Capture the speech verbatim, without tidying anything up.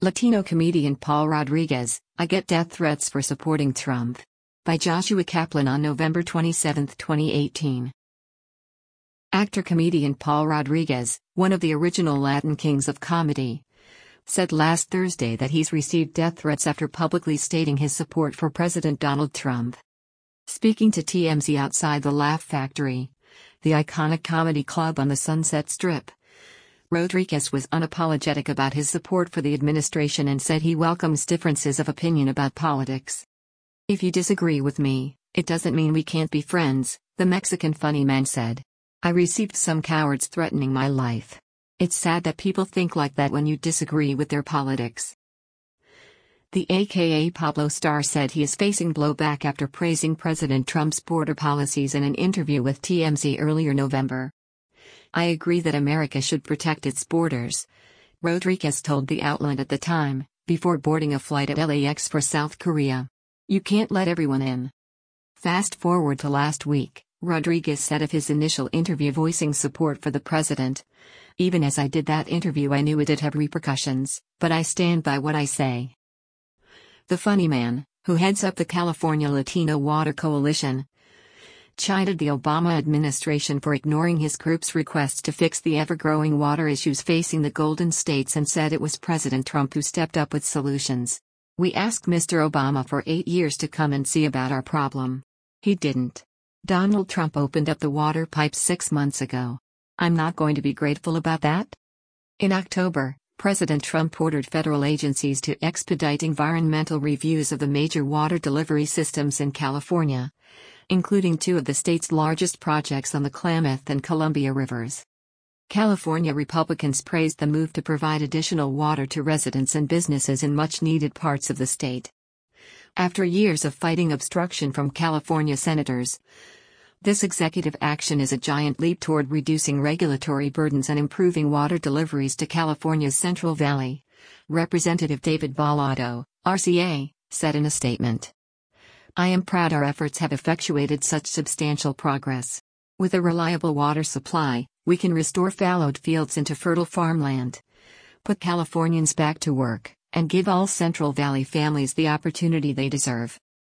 Latino comedian Paul Rodriguez, I get death threats for supporting Trump. By Joshua Kaplan on November twenty-seventh, twenty eighteen. Actor-comedian Paul Rodriguez, one of the original Latin kings of comedy, said last Thursday that he's received death threats after publicly stating his support for President Donald Trump. Speaking to T M Z outside the Laugh Factory, the iconic comedy club on the Sunset Strip, Rodriguez was unapologetic about his support for the administration and said he welcomes differences of opinion about politics. "If you disagree with me, it doesn't mean we can't be friends," the Mexican funny man said. "I received some cowards threatening my life. It's sad that people think like that when you disagree with their politics." The A K A Pablo star said he is facing blowback after praising President Trump's border policies in an interview with T M Z earlier November. "I agree that America should protect its borders," Rodriguez told the outlet at the time, before boarding a flight at L A X for South Korea. "You can't let everyone in." Fast forward to last week, Rodriguez said of his initial interview voicing support for the president, "Even as I did that interview I knew it'd have repercussions, but I stand by what I say." The funny man, who heads up the California Latino Water Coalition, chided the Obama administration for ignoring his group's requests to fix the ever-growing water issues facing the Golden States and said it was President Trump who stepped up with solutions. "We asked Mister Obama for eight years to come and see about our problem. He didn't. Donald Trump opened up the water pipes six months ago. I'm not going to be grateful about that?" In October, President Trump ordered federal agencies to expedite environmental reviews of the major water delivery systems in California, including two of the state's largest projects on the Klamath and Columbia rivers. California Republicans praised the move to provide additional water to residents and businesses in much-needed parts of the state. After years of fighting obstruction from California senators, this executive action is a giant leap toward reducing regulatory burdens and improving water deliveries to California's Central Valley, Representative David Vallado, R C A, said in a statement. "I am proud our efforts have effectuated such substantial progress. With a reliable water supply, we can restore fallowed fields into fertile farmland, put Californians back to work, and give all Central Valley families the opportunity they deserve."